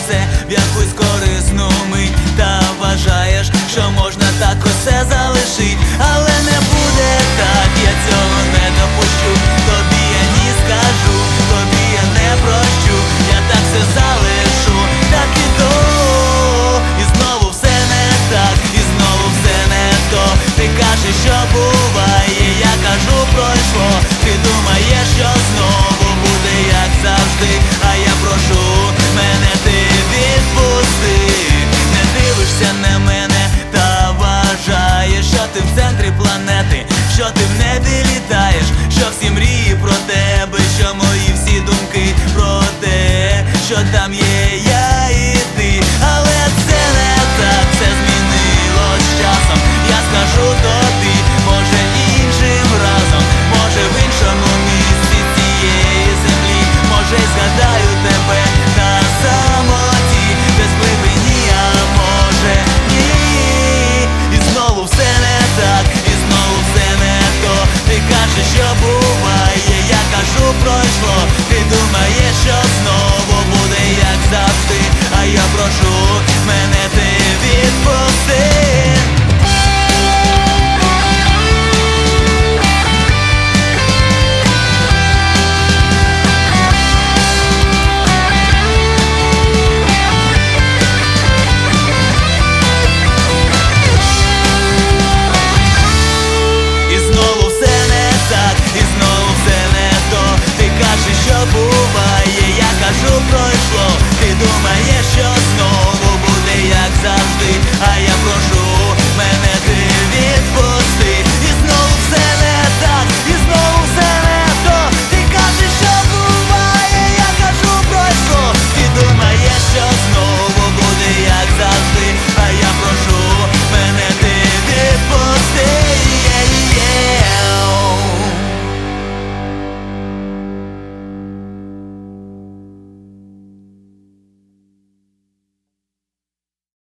все в якусь корисну мить. Та вважаєш, що можна так усе залишить, але не буде так, я цього не допущу. Тобі я ні скажу, тобі я не прощу, я так все залишу, так іду. І знову все не так, і знову все не то. Ти кажеш, що буває, я кажу, пройшло. Ти думаєш, що знову буде як завжди, а я прошу, мене ти відпусти. Не дивишся на мене та вважаєш, що ти в центрі планети, що ти в небі літаєш, що всі мрії про тебе, що мої всі думки про те, що там є я і ти. Але це не так, все змінилось з часом. Я скажу тобі, може іншим разом, може в іншому місці цієї землі, може й згадаю тебе на самоті, без глибині, а може ні. І знову все не так, і знову все не то. Ти кажеш, що буває, я кажу, пройшло. Ти думаєш, що знову буде як завжди, а я прошу, мене